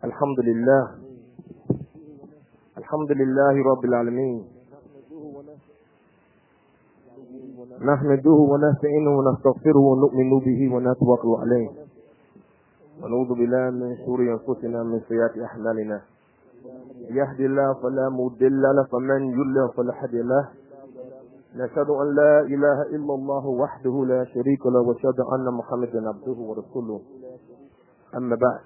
الحمد لله رب العالمين نحمده ونستعينه ونستغفره ونؤمن به ونتوكل عليه ونعوذ بالله من شرور انفسنا من سيئات اعمالنا يهدي الله فلا مضل له ومن يضلل فلا هادي له نشهد ان لا اله الا الله وحده لا شريك له ونشهد ان محمدا عبده ورسوله اما بعد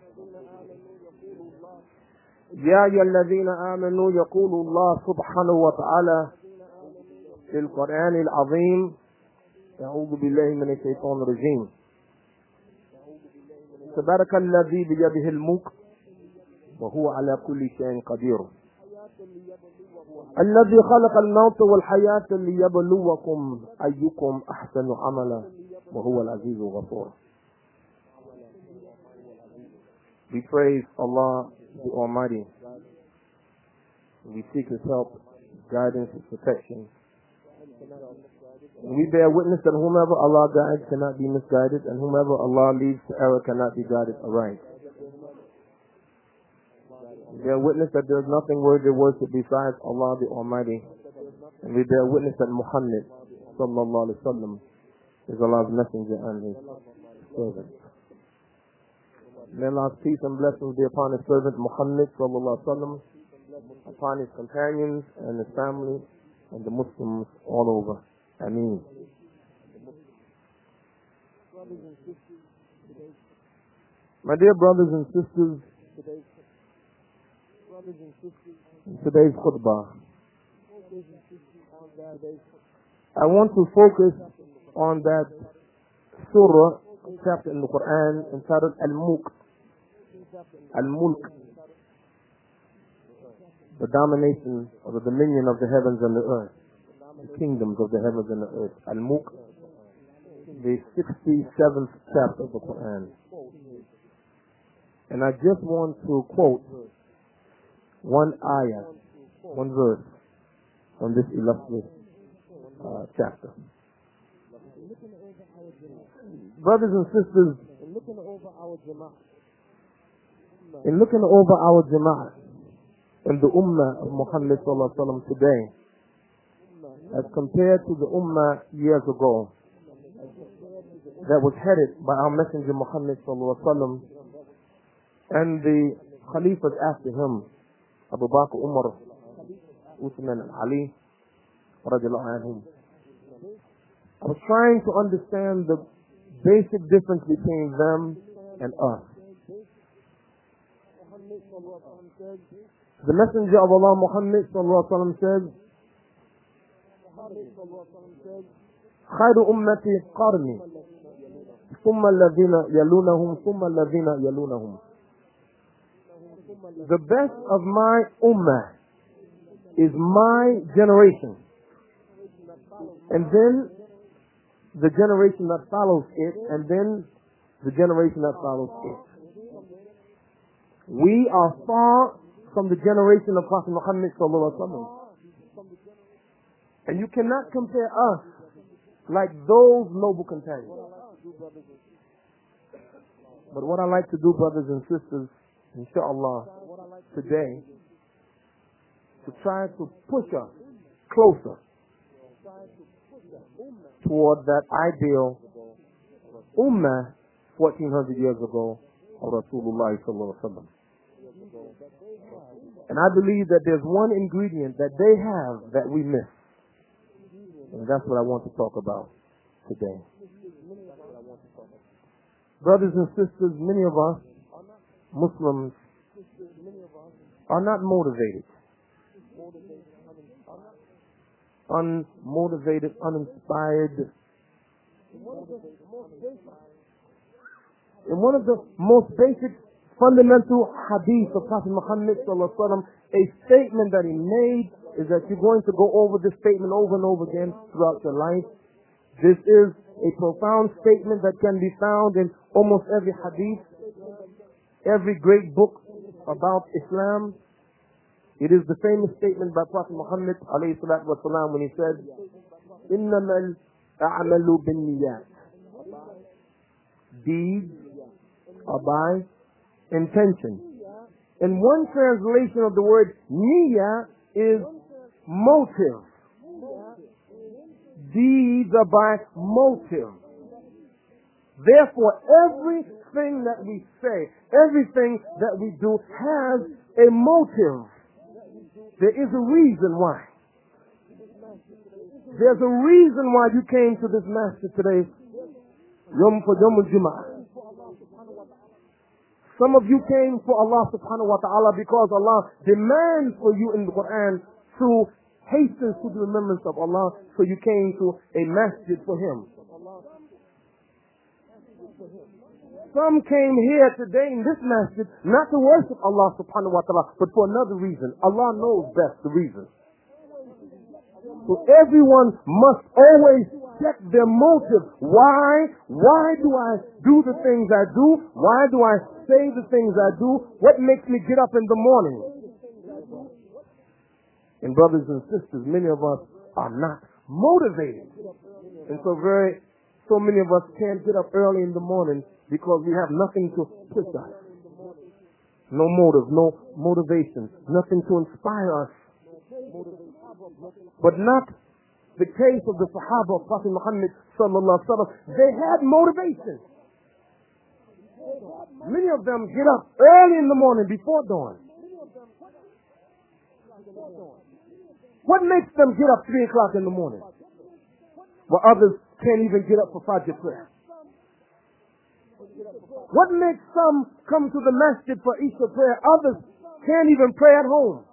يا أيها الذين آمنوا يقول الله سبحانه وتعالى في القرآن العظيم أعوذ بالله من الشيطان الرجيم تبارك الذي بيده الملك وهو على كل شيء قدير الذي خلق الموت والحياة ليبلوكم أيكم أحسن عملا وهو العزيز الغفور. We praise Allah the Almighty. We seek His help, guidance, and protection. We bear witness that whomever Allah guides cannot be misguided, and whomever Allah leads to error cannot be guided aright. We bear witness that there is nothing worthy of worship besides Allah the Almighty, and we bear witness that Muhammad sallallahu alaihi wasallam is Allah's messenger and His servant. May Allah's peace and blessings be upon His servant Muhammad sallallahu alaihi wasallam, upon his companions and his family and the Muslims all over. Ameen. My dear brothers and sisters, in today's khutbah, I want to focus on that surah, chapter in the Quran entitled Al-Mulk. Al-Mulk, the domination or the dominion of the heavens and the earth, the kingdoms of the heavens and the earth. Al-Mulk, the 67th chapter of the Quran. And I just want to quote one ayah, one verse from this illustrious chapter. Brothers and sisters, in looking over our Jama'ah and the Ummah of Muhammad sallallahu alaihi wasallam today, as compared to the Ummah years ago, that was headed by our Messenger Muhammad sallallahu alaihi wasallam and the Khalifas after him, Abu Bakr, Umar, Uthman, and Ali, radiallahu anhum. I was trying to understand the basic difference between them and us. The Messenger of Allah Muhammad sallallahu alaihi wasallam says, خير أمتي قرني ثم الذين يلونهم ثم الذين يلونهم. The best of my ummah is my generation, and then the generation that follows it, and then the generation that follows it. We are far from the generation of Prophet Muhammad sallallahu alaihi wasallam, and you cannot compare us like those noble companions. But what I like to do, brothers and sisters, inshallah, today, to try to push us closer toward that ideal ummah 1400 years ago of Rasulullah sallallahu alaihi wasallam. And I believe that there's one ingredient that they have that we miss. And that's what I want to talk about today. Brothers and sisters, many of us Muslims are not motivated, unmotivated, uninspired. In one of the most basic fundamental hadith of Prophet Muhammad sallallahu alaihi wasallam, a statement that he made is that you're going to go over this statement over and over again throughout your life. This is a profound statement that can be found in almost every hadith, every great book about Islam. It is the famous statement by Prophet Muhammad alayhi salatu wasalam when he said, إِنَّمَا الْأَعْمَلُ بِالنِّيَّاتِ. Deeds are by intention. And one translation of the word niyyah is motive. Deeds are by motive. Therefore, everything that we say, everything that we do has a motive. There is a reason why. There's a reason why you came to this masjid today. Yom Jum'ah. Some of you came for Allah subhanahu wa ta'ala because Allah demands for you in the Quran to hasten to the remembrance of Allah, so you came to a masjid for Him. Some came here today in this masjid not to worship Allah subhanahu wa ta'ala, but for another reason. Allah knows best the reason. So everyone must always check their motive. Why? Why do I do the things I do? Why do I say the things I do? What makes me get up in the morning? And brothers and sisters, many of us are not motivated. And so many of us can't get up early in the morning because we have nothing to push us. No motive, no motivation, nothing to inspire us. But not the case of the Sahaba of Prophet Muhammad sallallahu alaihi wasallam. They had motivation. Many of them get up early in the morning before dawn. What makes them get up 3 o'clock in the morning? While others can't even get up for Fajr prayer. What makes some come to the masjid for Isha prayer? Others can't even pray at home.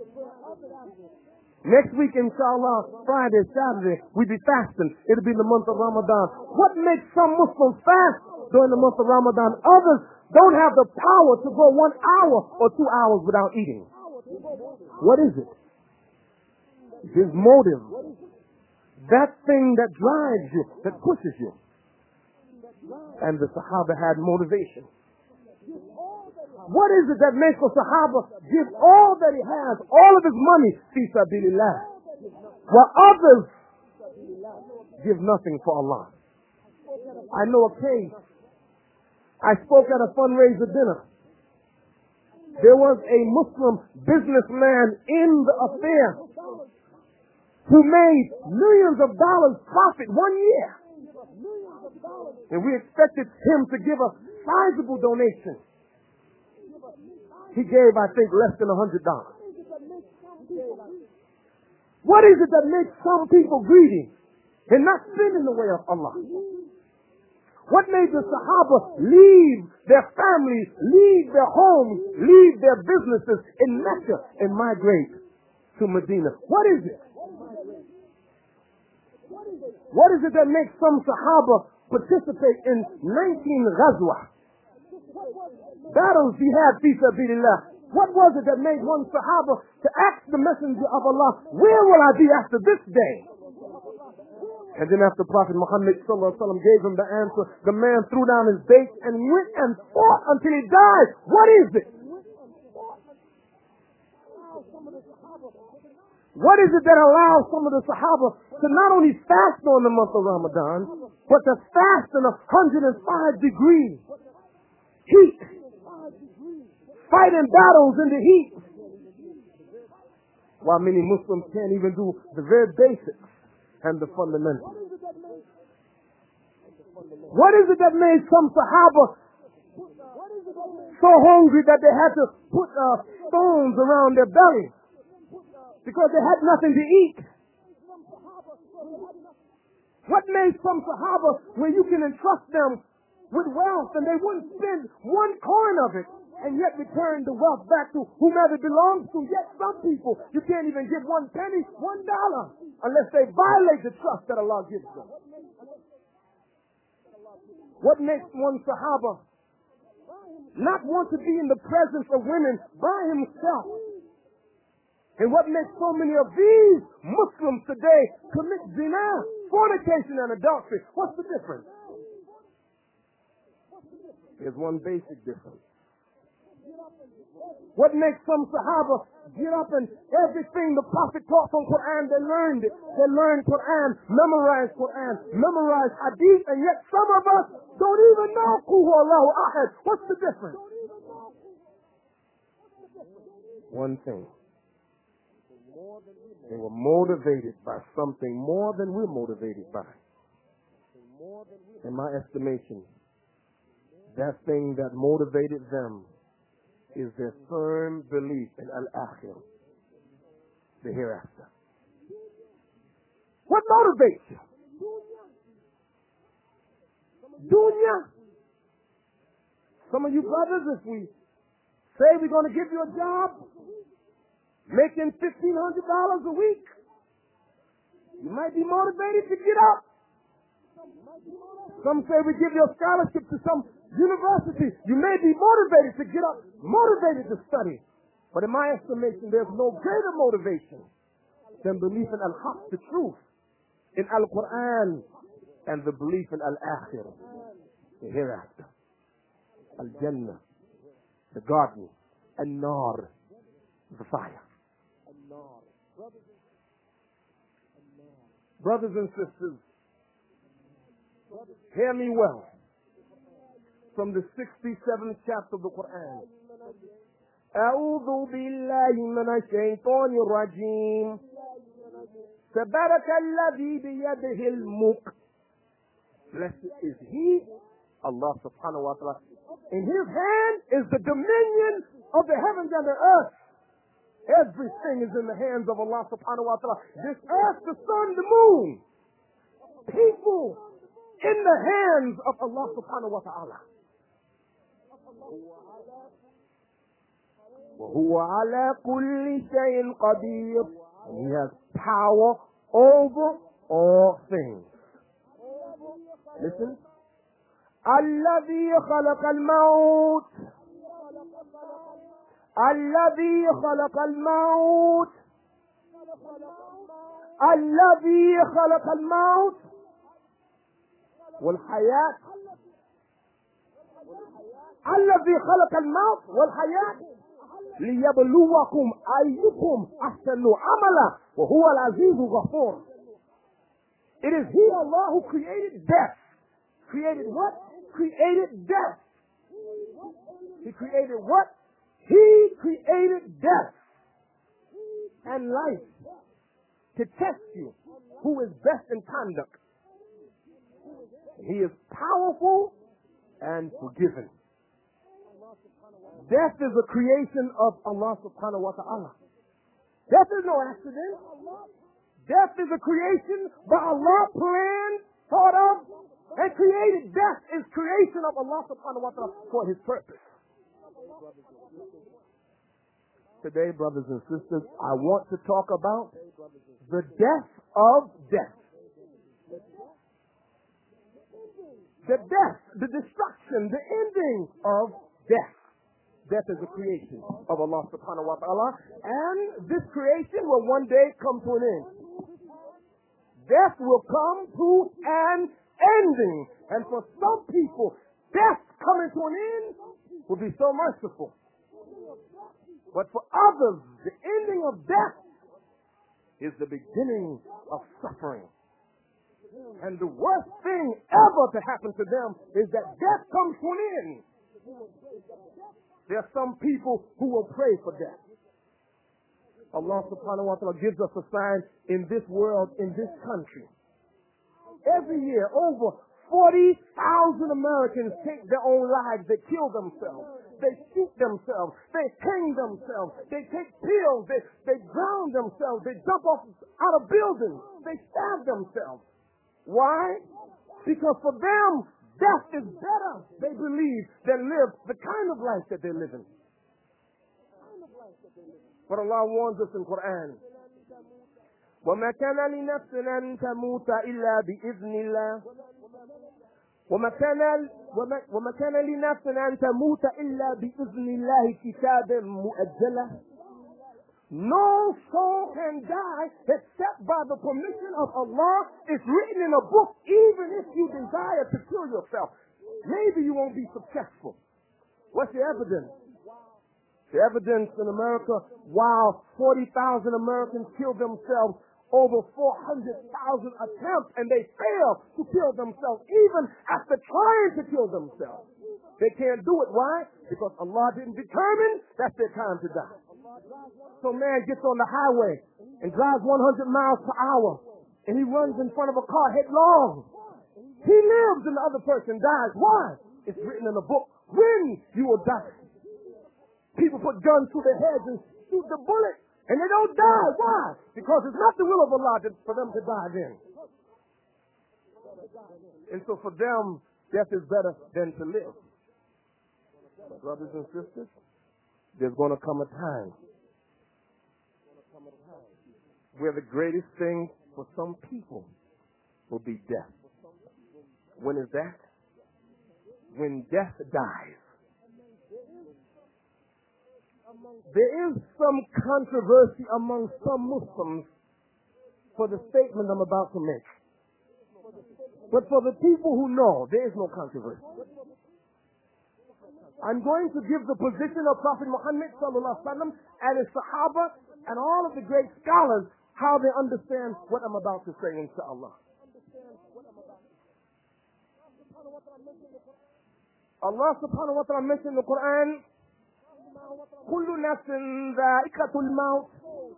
Next week, inshallah, Friday, Saturday, we'll be fasting. It'll be the month of Ramadan. What makes some Muslims fast during the month of Ramadan? Others don't have the power to go 1 hour or 2 hours without eating. What is it? His motive. That thing that drives you, that pushes you. And the Sahaba had motivation. What is it that makes the Sahaba give all that he has, all of his money, fi sabilillah, while others give nothing for Allah? I know a case. I spoke at a fundraiser dinner. There was a Muslim businessman in the affair who made millions of dollars profit 1 year. And we expected him to give a sizable donation. He gave, I think, less than $100. What is it that makes some people greedy and not sin in the way of Allah? What made the Sahaba leave their families, leave their homes, leave their businesses in Mecca and migrate to Medina? What is it? What is it that makes some Sahaba participate in 19 ghazwah? Battles jihad fi sabilillah. What was it that made one Sahaba to ask the Messenger of Allah, where will I be after this day? And then after Prophet Muhammad sallallahu alaihi wasallam gave him the answer, the man threw down his bait and went and fought until he died. What is it? What is it that allows some of the Sahaba to not only fast during the month of Ramadan, but to fast in 105 degrees heat, fighting battles in the heat, while many Muslims can't even do the very basics and the fundamentals? What is it that made some Sahaba so hungry that they had to put stones around their belly because they had nothing to eat? What made some Sahaba, where you can entrust them with wealth and they wouldn't spend 1 coin of it and yet return the wealth back to whomever it belongs to? Yet some people, you can't even give 1 penny, $1, unless they violate the trust that Allah gives them. What makes one Sahaba not want to be in the presence of women by himself? And what makes so many of these Muslims today commit zina, fornication, and adultery? What's the difference? There's one basic difference. What makes some Sahaba get up and everything the Prophet taught from Quran, they learned it. They learned Quran, memorized Hadith, and yet some of us don't even know Qul Huwallahu Ahad. What's the difference? One thing. They were motivated by something more than we're motivated by. In my estimation, that thing that motivated them is their firm belief in Al-Akhirah, the hereafter. What motivates you? Dunya. Some of you brothers, if we say we're going to give you a job, making $1,500 a week, you might be motivated to get up. Some say we give you a scholarship to some university. You may be motivated to get up, motivated to study. But in my estimation, there's no greater motivation than belief in Al-Haq, the truth, in Al-Quran, and the belief in Al-Akhirah, the hereafter. Al-Jannah, the garden, An-Nar, the fire. Brothers and sisters, hear me well. From the 67th chapter of the Quran. أعوذ بالله من الشيطان الرجيم. تبارك الذي بيده الملك. Blessed is He, Allah subhanahu wa ta'ala. In His hand is the dominion of the heavens and the earth. Everything is in the hands of Allah subhanahu wa ta'ala. This earth, the sun, the moon. People in the hands of Allah subhanahu wa ta'ala. وَهُوَ عَلَى كُلِّ شَيْءٍ قَدِيرٌ. He has power over all things. Listen. الَّذِي خَلَقَ الْمَوْتِ. الَّذِي خَلَقَ الْمَوْتِ. الَّذِي خَلَقَ الْمَوْتِ والحياة. الذي خلق الموت والحياة ليبلوكم أيكم أحسن عملا وهو العزيز الغفور. It is He, Allah, who created death. Created what? Created death. He created what? He created death and life to test you who is best in conduct. He is powerful and forgiving. Death is a creation of Allah subhanahu wa ta'ala. Death is no accident. Death is a creation by Allah, planned, thought of, and created. Death is creation of Allah subhanahu wa ta'ala for His purpose. Today, brothers and sisters, I want to talk about the death of death. The death, the destruction, the ending of death. Death is a creation of Allah subhanahu wa ta'ala, and this creation will one day come to an end. Death will come to an ending, and for some people, death coming to an end will be so merciful. But for others, the ending of death is the beginning of suffering. And the worst thing ever to happen to them is that death comes to an end. There are some people who will pray for death. Allah subhanahu wa ta'ala gives us a sign in this world, in this country. Every year, over 40,000 Americans take their own lives. They kill themselves. They shoot themselves. They hang themselves. They take pills. They drown themselves. They jump off out of buildings. They stab themselves. Why? Because for them, death is better, they believe, than live the kind of life that they're living. But Allah warns us in Quran. وَمَا كَانَ لِنَفْسٍ أَن تَمُوتَ إِلَّا بِإِذْنِ اللَّهِ وَمَا كَانَ لِنَفْسٍ أَن تَمُوتَ إِلَّا بِإِذْنِ اللَّهِ كِتَابًا مُؤَجَّلًا. No soul can die except by the permission of Allah. It's written in a book, even if you desire to kill yourself. Maybe you won't be successful. What's the evidence? The evidence in America, while 40,000 Americans kill themselves, over 400,000 attempts, and they fail to kill themselves, even after trying to kill themselves. They can't do it. Why? Because Allah didn't determine that's their time to die. So man gets on the highway and drives 100 miles per hour, and he runs in front of a car headlong. He lives and the other person dies. Why? It's written in the book when you will die. People put guns to their heads and shoot the bullet, and they don't die. Why? Because it's not the will of Allah for them to die then. And so for them, death is better than to live. Brothers and sisters, there's going to come a time where the greatest thing for some people will be death. When is that? When death dies. There is some controversy among some Muslims for the statement I'm about to make. But for the people who know, there is no controversy. I'm going to give the position of Prophet Muhammad sallallahu alaihi wasallam and his Sahaba and all of the great scholars how they understand what I'm about to say, inshallah. Allah subhanahu wa ta'ala mentioned in the Quran, كُلُّ نَفْسٍ ذَائِقَةُ الْمَوْتِ.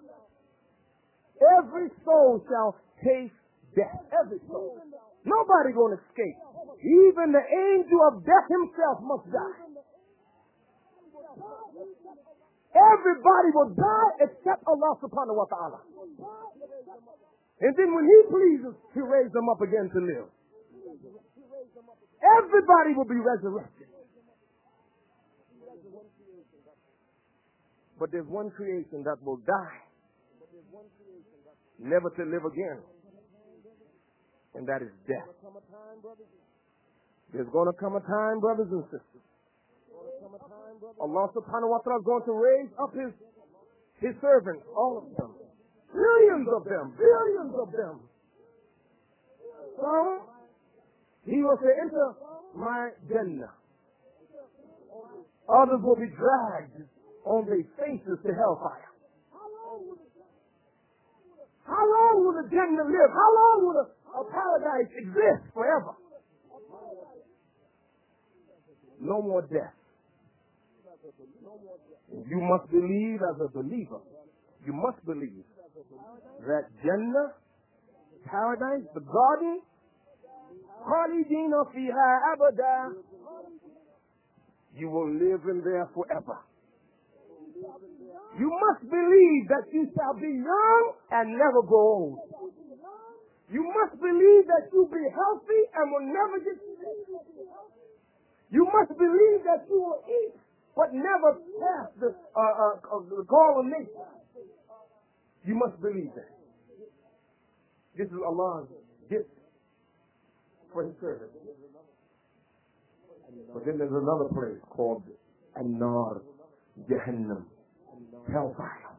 Every soul shall taste death. Every soul. Nobody going to escape. Even the angel of death himself must die. Everybody will die except Allah subhanahu wa ta'ala. And then when he pleases, he raises them up again to live. Everybody will be resurrected. But there's one creation that will die, never to live again. And that is death. There's going to come a time, brothers and sisters, Allah subhanahu wa ta'ala is going to raise up his servants, all of them. Billions of them. Billions of them. Some, he will say, enter my Jannah. Others will be dragged on their faces to hellfire. How long will the Jannah live? How long will a paradise exist? Forever. No more death. You must believe as a believer. You must believe that Jannah, paradise, the garden, Khalidina fiha abada, you will live in there forever. You must believe that you shall be young and never grow old. You must believe that you'll be healthy and will never get sick. You must believe that you will eat but never pass the call of nature. You must believe that. This is Allah's gift for his servant. But then there's another place called An-Nar, Jahannam, hellfire.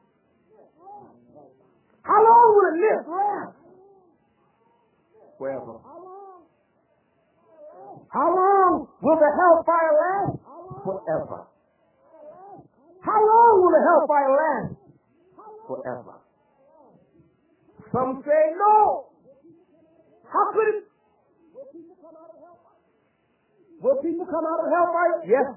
How long will it last? Forever. How long will the hellfire last? Forever. How long will the hellfire last? Forever. Some say no. How could it? Will people come out of hellfire? Yes.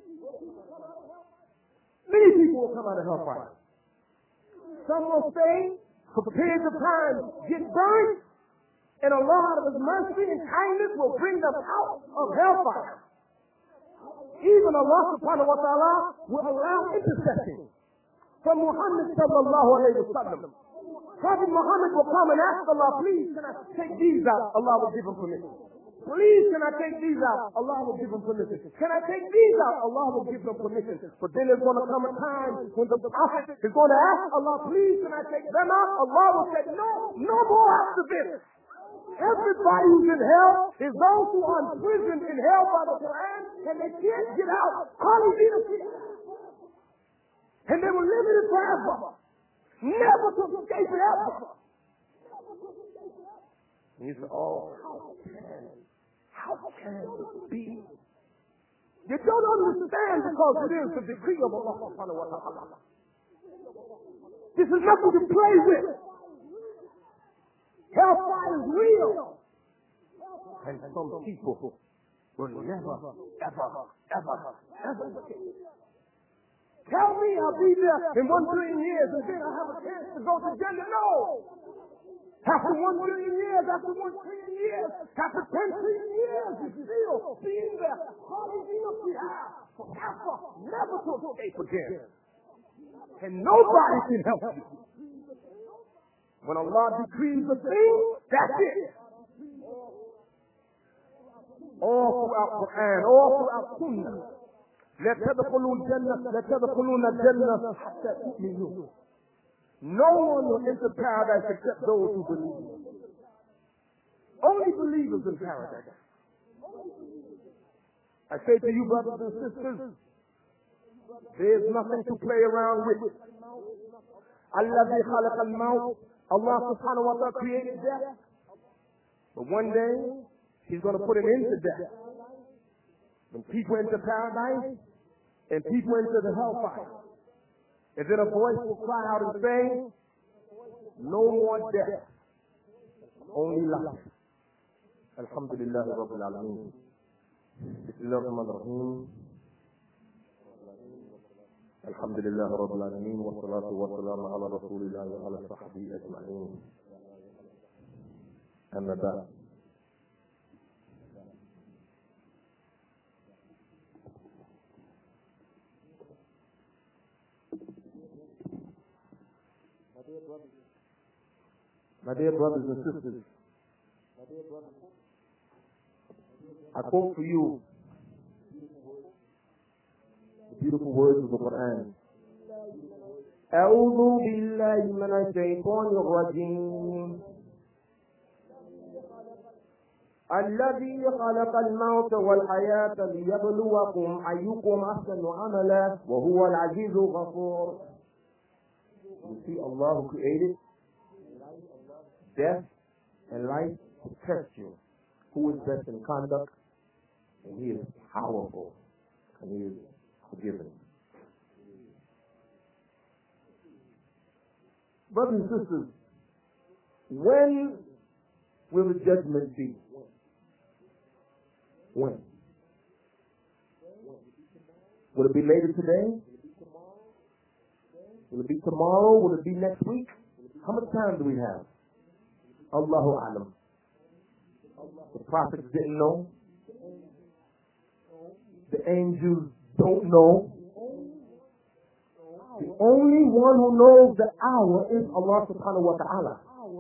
Many people will come out of hellfire. Some will say, for periods of time, get burned, and Allah out of his mercy and kindness will bring them out of hellfire. Even Allah subhanahu wa ta'ala will allow intercession from Muhammad sallallahu alayhi wa sallam. Prophet Muhammad will come and ask Allah, please can I take these out? Allah will give him permission. Please can I take these out? Allah will give him permission. Can I take these out? Allah will give them permission. But then there's going to come a time when the Prophet is going to ask Allah, please can I take them out? Allah will say, no more after this. Everybody who's in hell is those who are imprisoned in hell by the Quran and they can't get out. And they will live in it forever. Never to escape it ever. And you say, oh, how can it be? You don't understand because it is the decree of Allah subhanahu wa ta'ala. This is nothing to play with. Hellfire is real. And some people will never, ever forget. Tell me I'll be there in 1 billion years and then I'll have a chance to go to Jannah. No! After 1 billion years, after 1 trillion years, after 10 trillion years, you're still being there. Holding you up behind forever, never to escape again. And nobody can help you. When Allah decrees a thing, that's it. All throughout Quran, all throughout Sunnah. لا تدخلوا الجنة لا تدخلون الجنة حتى تؤمنوا. No one will enter paradise except those who believe. Only believers in paradise. I say to you, brothers and sisters, there's nothing to play around with. الذي خلق الموت. Allah subhanahu wa ta'ala created death. But one day, He's going to put an end to death. When people enter paradise and people enter the hellfire. And then a voice will cry out and say, no more death, only life. Alhamdulillah Rabbil Alameen. Bismillahirrahmanirrahim. Alhamdulillah Rabbil Alameen. Wa salatu wa salamu ala Rasulillah wa ala sahbihi ajma'in. Amma ba'd. My dear brothers and sisters, I quote for you the beautiful words of the Quran. أعوذ بالله من الشيطان الرجيم الذي خلق الموت والحياة ليبلوكم أيكم أحسن عملا وهو العزيز الغفور. You see, Allah who created death and life to test you. Who is best in conduct? And He is powerful. And He is forgiving. Brothers and sisters, when will the judgment be? When? Will it be later today? Will it be tomorrow? Will it be next week? How much time do we have? Allahu Alam. The prophets didn't know. The angels don't know. The only one who knows the hour is Allah subhanahu wa ta'ala.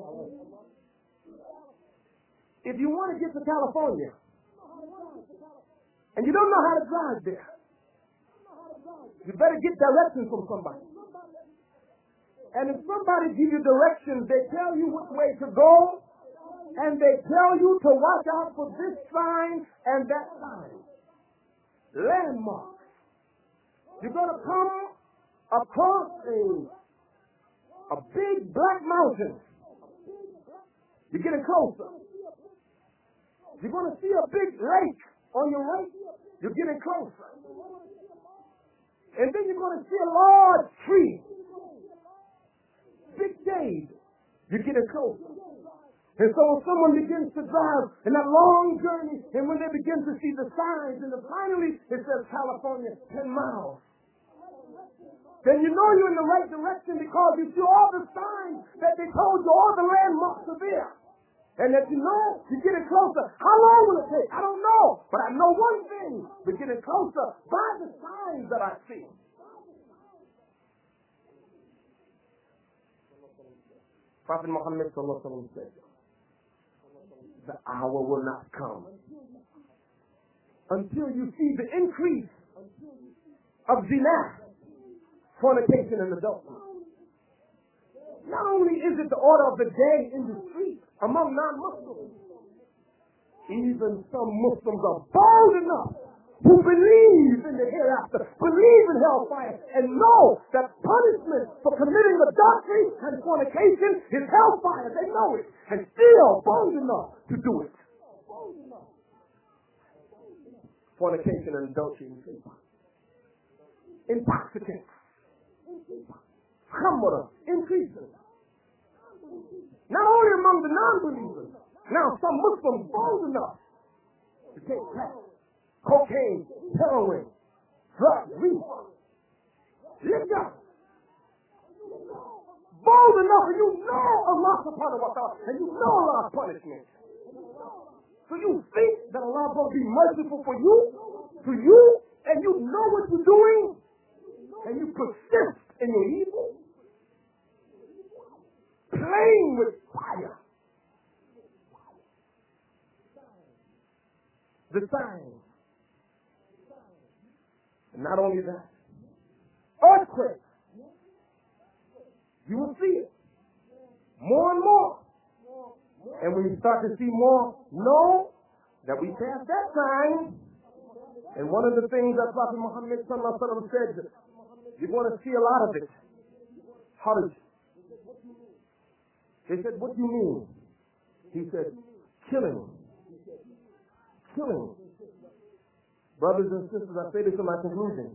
If you want to get to California and you don't know how to drive there, you better get directions from somebody. And if somebody gives you directions, they tell you which way to go, and they tell you to watch out for this sign and that sign. Landmarks. You're going to come across a big black mountain. You're getting closer. You're going to see a big lake on your right. You're getting closer. And then you're going to see a large tree. Big shade, you're getting closer. And so when someone begins to drive in that long journey, and when they begin to see the signs, and then finally it says California, 10 miles, then you know you're in the right direction because you see all the signs that they told you, all the landmarks are there. And that you know you're getting closer. How long will it take? I don't know. But I know one thing. We're getting closer by the signs that I see. Prophet Muhammad said, the hour will not come until you see the increase of zina, fornication, and adultery. Not only is it the order of the day in the street among non-Muslims, even some Muslims are bold enough who believe in the hereafter, believe in hellfire, and know that punishment for committing adultery and fornication is hellfire. They know it, and still bold enough to do it. Fornication and adultery and intoxicants, khamra, increases. Not only among the non-believers, now some Muslims bold enough to take crack cocaine, heroin, drugs, reefer. Lift up. Bold enough, and you know Allah subhanahu wa ta'ala, and you know Allah's punishment. So you think that Allah is going to be merciful for you, to you, and you know what you're doing, and you persist in your evil, playing with fire. The signs. And not only that, earthquakes. You will see it more and more. And when you start to see more, know that we passed that time. And one of the things that Prophet Muhammad sallallahu alaihi wasallam said, you're going to see a lot of it. How does? They said, what do you mean? He said, killing. Killing. Brothers and sisters, I say this in my conclusion.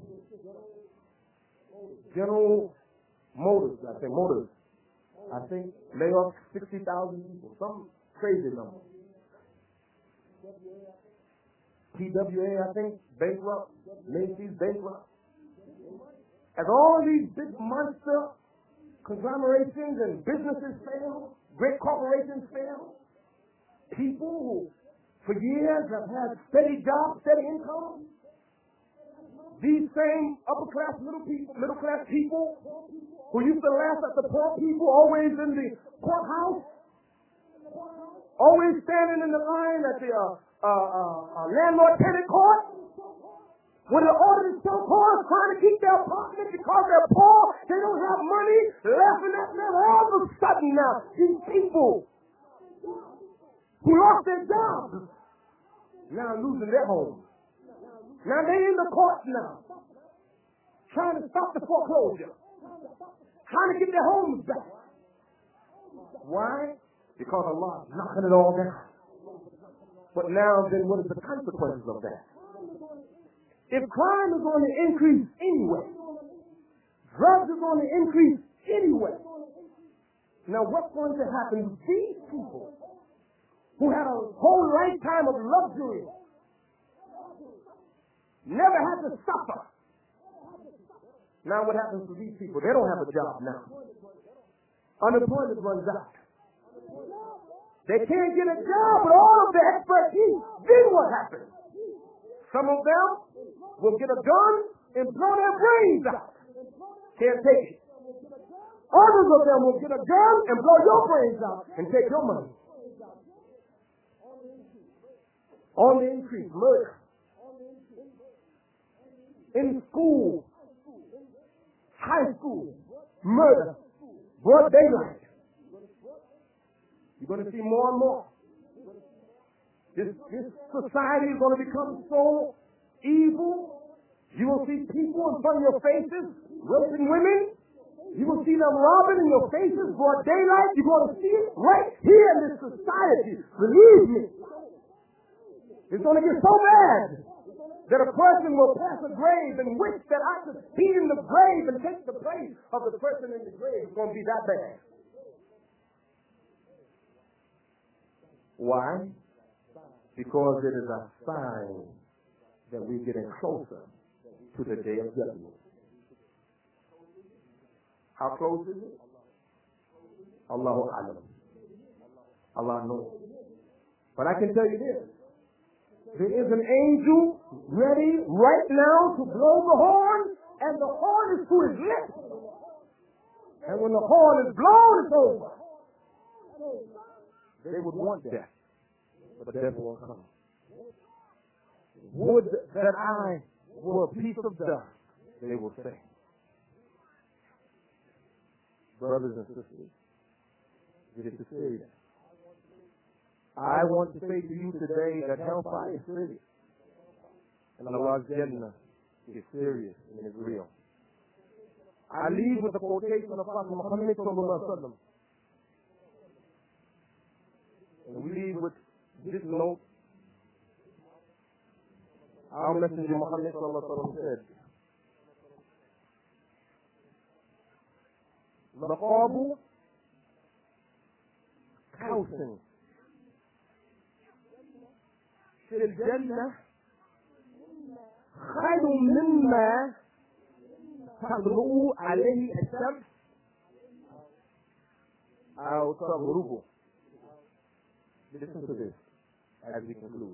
General Motors, I think lay off 60,000 people, some crazy number. TWA, I think, bankrupt. Macy's bankrupt. As all these big monster conglomerations and businesses fail, great corporations fail, people who for years have had steady jobs, steady income, these same upper-class middle-class people who used to laugh at the poor people always in the courthouse, always standing in the line at the landlord-tenant court, when the order is so poor, trying to keep their apartment because they're poor, they don't have money, laughing at them. All of a sudden now, these people who lost their jobs now losing their homes. Now they're in the courts now, trying to stop the foreclosure, trying to get their homes back. Why? Because Allah is knocking it all down. But now then, what is the consequences of that? If crime is going to increase anyway, drugs are going to increase anyway, now what's going to happen to these people who had a whole lifetime of luxury, never had to suffer? Now what happens to these people? They don't have a job now. Unemployment runs out. They can't get a job with all of the expertise. Then what happens? Some of them will get a gun and blow their brains out. Can't take it. Others of them will get a gun and blow your brains out and take your money. On the increase, murder. In school, high school, murder, broad daylight. You're going to see more and more. This society is going to become so evil. You will see people in front of your faces, raping women. You will see them robbing in your faces, broad daylight. You're going to see it right here in this society. Believe me. It's going to get so bad that a person will pass a grave and wish that I could be in the grave and take the place of the person in the grave. It's going to be that bad. Why? Because it is a sign that we're getting closer to the day of judgment. How close is it? Allahu Alam. Allah knows. But I can tell you this. There is an angel ready right now to blow the horn, and the horn is to his lips. And when the horn is blown, it's over. They would want death, but death won't come. Would that I were a piece of dust, they will say. Brothers and sisters, this is serious. I want to say to you today that hellfire is serious. And Allah's Jannah is serious and is real. I leave with a quotation of Prophet Muhammad sallallahu alaihi wasallam. And we leave with this note. Our Messenger Muhammad sallallahu alaihi wasallam said, "Maqabu Kausin fil Jannah خير مما تغلو عليه الشمس أو تغربه. Listen to this as we conclude.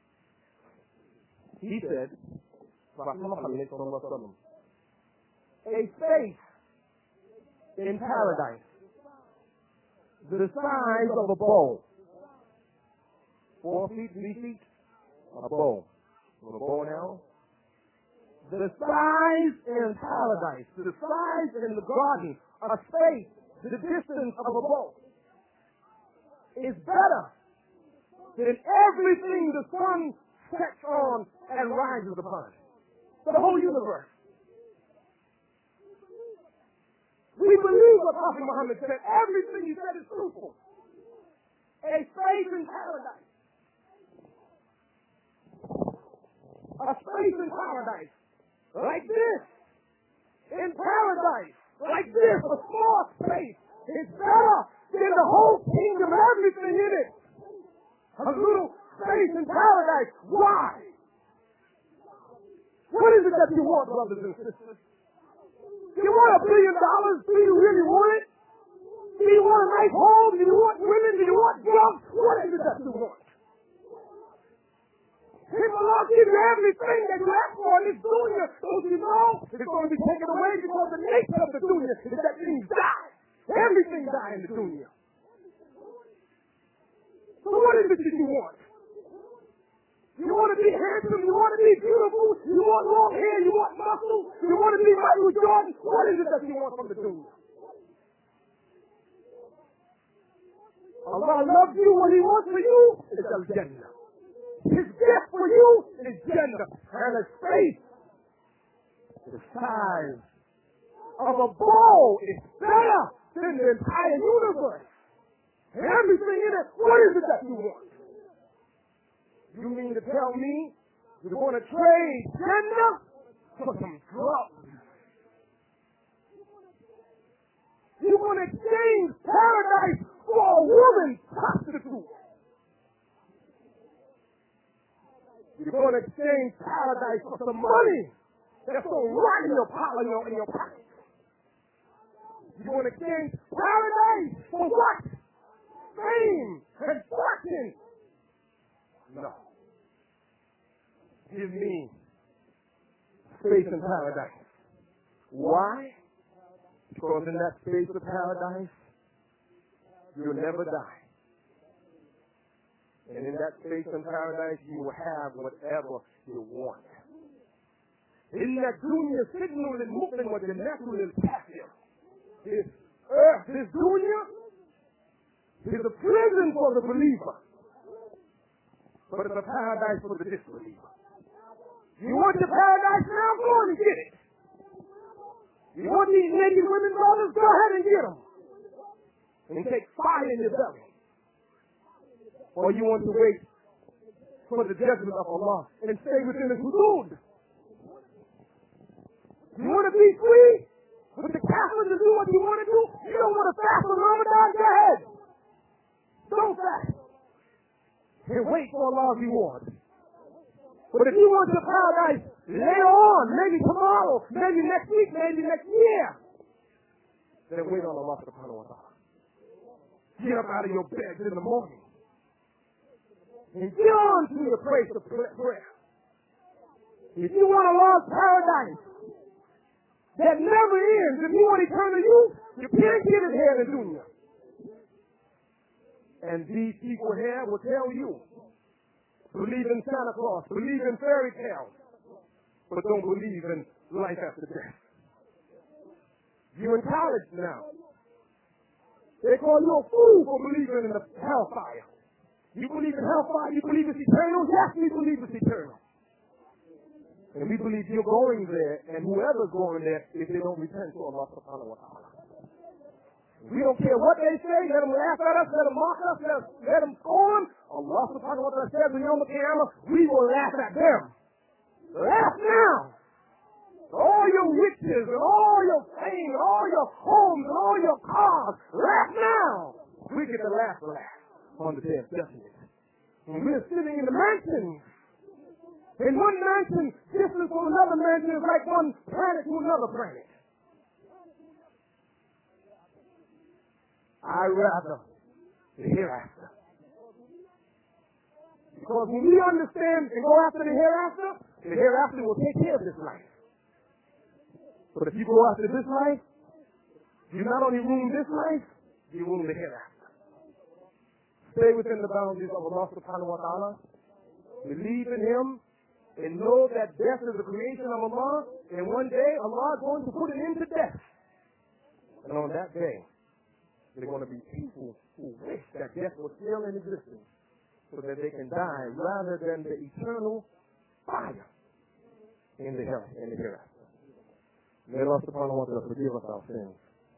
He said, a space in paradise the size of a bowl. 4 feet, 3 feet, a bowl. With a bow and arrow. The size in paradise, the size in the garden, a space, the distance of a bowl, is better than everything the sun sets on and rises upon. For the whole universe. We believe what Prophet Muhammad said. Everything he said is truthful. A space in paradise. A space in paradise. Like this. In paradise. Like this. A small space. It's better than the whole kingdom, everything in it. A little space in paradise. Why? What is it that you want, brothers and sisters? You want $1 billion? Do you really want it? Do you want a nice home? Do you want women? Do you want drugs? What is it that you want? If Allah gives you everything that you ask for in this dunya, don't you know it's going to be taken away because the nature of the dunya is that things die. Everything dies in the dunya. So what is it that you want? You want to be handsome? You want to be beautiful? You want long hair? You want muscle? You want to be Michael Jordan? What is it that you want from the dunya? Allah loves you. What He wants for you is Al-Jannah. His gift for you is Jannah. And a space the size of a bowl is better than the entire universe. And everything in it, what is it that you want? You mean to tell me you're going to trade Jannah for some drugs? You're going to exchange paradise for a woman prostitute? You're going to exchange paradise for some money that's going to rot in your pocket. You're going to exchange paradise for what? Fame and fortune. No. Give me space in paradise. Why? Because in that space of paradise, you'll never die. And in that space in paradise, you will have whatever you want. In that dunya signal and movement with the natural and passive. This earth, this dunya, is a prison for the believer. But it's a paradise for the disbeliever. You want your paradise now? Go on and get it. You want these naked women, brothers? Go ahead and get them. And take fire in your belly. Or you want to wait for the judgment of Allah and stay within His hudud. You want to be free with the Catholics to do what you want to do? You don't want to fast for Ramadan? Go ahead. Don't fast. And wait for Allah's reward. But if you want your paradise later on, maybe tomorrow, maybe next week, maybe next year, then wait on Allah subhanahu wa ta'ala. Get up out of your bed in the morning and get on to the place of prayer. If you want Allah's paradise that never ends, if you want eternal youth, you can't get it here in the dunya. And these people here will tell you, believe in Santa Claus, believe in fairy tales, but don't believe in life after death. You're in college now. They call you a fool for believing in the hellfire. You believe in hellfire? You believe it's eternal? Yes, we believe it's eternal. And we believe you're going there, and whoever's going there, if they don't repent to Allah subhanahu wa ta'ala. We don't care what they say. Let them laugh at us. Let them mock us. Let them scorn. Allah subhanahu wa ta'ala says in Yom Kippur, we will laugh at them. Laugh now. All your riches and all your fame, all your homes and all your cars. Laugh now. We get to laugh on the day of judgment. When we're sitting in the mansions And one mansion different from another mansion is like one planet to another planet. I'd rather the hereafter. Because when we understand and go after the hereafter will take care of this life. But if you go after this life, you not only ruin this life, you ruin the hereafter. Stay within the boundaries of Allah subhanahu wa ta'ala. Believe in Him and know that death is a creation of Allah, and one day Allah is going to put an end to death. And on that day, there are going to be people who wish that death was still in existence so that they can die rather than the eternal fire in the hereafter. May Allah subhanahu wa ta'ala forgive us our sins.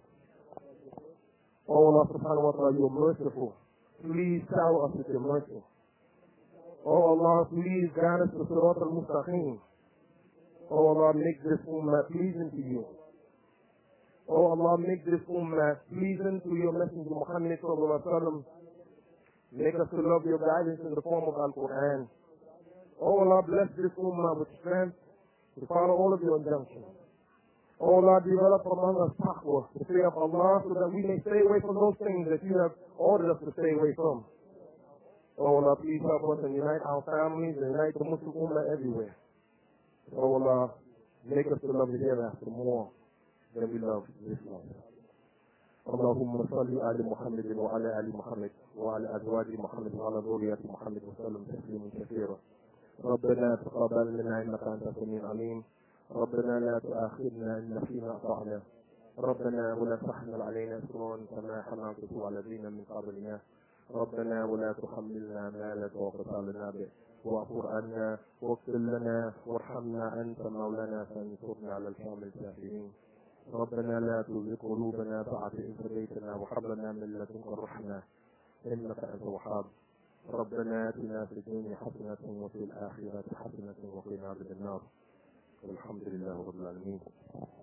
Oh Allah subhanahu wa ta'ala, you are merciful. Please shower us with your mercy. Oh Allah, please guide us to Sirat al-Mustaqim. Oh Allah, make this ummah pleasing to you. Oh Allah, make this ummah pleasing to your Messenger Muhammad sallallahu alaihi wasallam. Make us to love your guidance in the form of Al-Quran. Oh Allah, bless this ummah with strength to follow all of your injunctions. Oh Allah, develop among us taqwa, the fear of Allah, so that we may stay away from those things that you have ordered us to stay away from. Oh Allah, please help us and unite our families and unite the Muslim ummah everywhere. Oh Allah, make us to love the hereafter more than we love this life. اللهم صل على محمد وعلى آل محمد وعلى أزواج محمد وعلى ذرية محمد وسلم تسليما كثيرا. ربنا تقبل منا إنك أنت السميع العليم. ربنا لا تؤاخذنا إن نسينا أخطأنا. ربنا ولا تحمل علينا إصرا كما حملته على الذين من قبلنا. ربنا ولا تحملنا ما لا طاقة لنا به واعف عنا واغفر لنا وارحمنا أنت مولانا فانصرنا على القوم الكافرين. ربنا لا تزغ قلوبنا بعد إذ هديتنا وهب لنا من لدنك الرحمة إنك أنت الوهاب. ربنا آتنا في الدنيا حسنة وفي الآخرة حسنة وقنا عذاب النار. والحمد لله رب العالمين.